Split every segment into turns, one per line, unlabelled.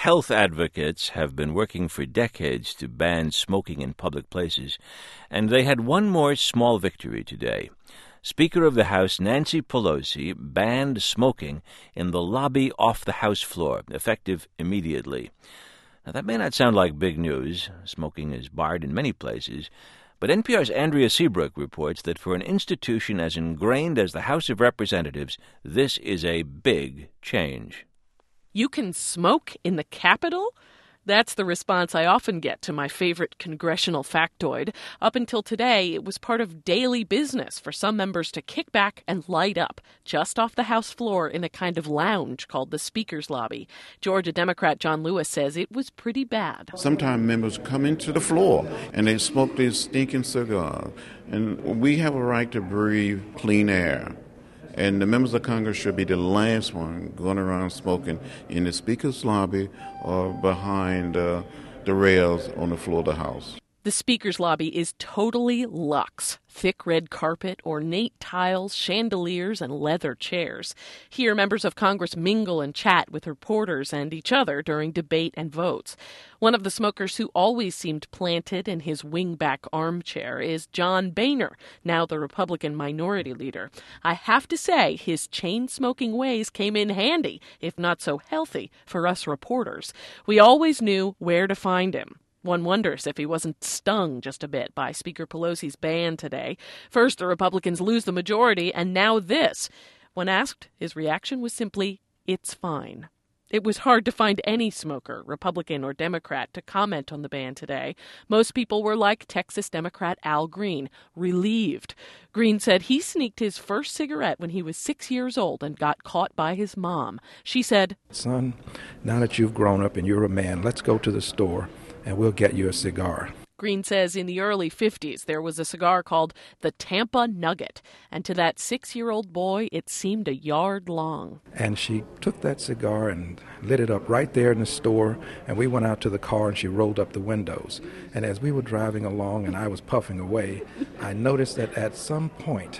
Health advocates have been working for decades to ban smoking in public places, and they had one more small victory today. Speaker of the House Nancy Pelosi banned smoking in the lobby off the House floor, effective immediately. Now, that may not sound like big news. Smoking is barred in many places. But NPR's Andrea Seabrook reports that for an institution as ingrained as the House of Representatives, this is a big change.
You can smoke in the Capitol? That's the response I often get to my favorite congressional factoid. Up until today, it was part of daily business for some members to kick back and light up just off the House floor in a kind of lounge called the Speaker's Lobby. Georgia Democrat John Lewis says it was pretty bad.
Sometimes members come into the floor and they smoke these stinking cigars. And we have a right to breathe clean air. And the members of Congress should be the last one going around smoking in the Speaker's lobby or behind the rails on the floor of the House.
The Speaker's Lobby is totally luxe. Thick red carpet, ornate tiles, chandeliers, and leather chairs. Here, members of Congress mingle and chat with reporters and each other during debate and votes. One of the smokers who always seemed planted in his wingback armchair is John Boehner, now the Republican minority leader. I have to say, his chain-smoking ways came in handy, if not so healthy, for us reporters. We always knew where to find him. One wonders if he wasn't stung just a bit by Speaker Pelosi's ban today. First, the Republicans lose the majority, and now this. When asked, his reaction was simply, "It's fine." It was hard to find any smoker, Republican or Democrat, to comment on the ban today. Most people were like Texas Democrat Al Green, relieved. Green said he sneaked his first cigarette when he was 6 years old and got caught by his mom. She said,
"Son, now that you've grown up and you're a man, let's go to the store and we'll get you a cigar."
Green says in the early 50s there was a cigar called the Tampa Nugget, and to that 6-year-old boy it seemed a yard long.
And she took that cigar and lit it up right there in the store, and we went out to the car and she rolled up the windows. And as we were driving along and I was puffing away, I noticed that at some point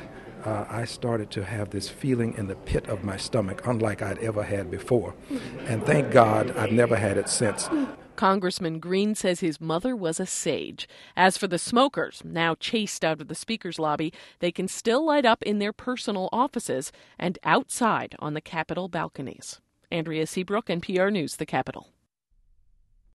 I started to have this feeling in the pit of my stomach, unlike I'd ever had before. And thank God I've never had it since.
Congressman Green says his mother was a sage. As for the smokers, now chased out of the Speaker's Lobby, they can still light up in their personal offices and outside on the Capitol balconies. Andrea Seabrook, NPR News, the Capitol.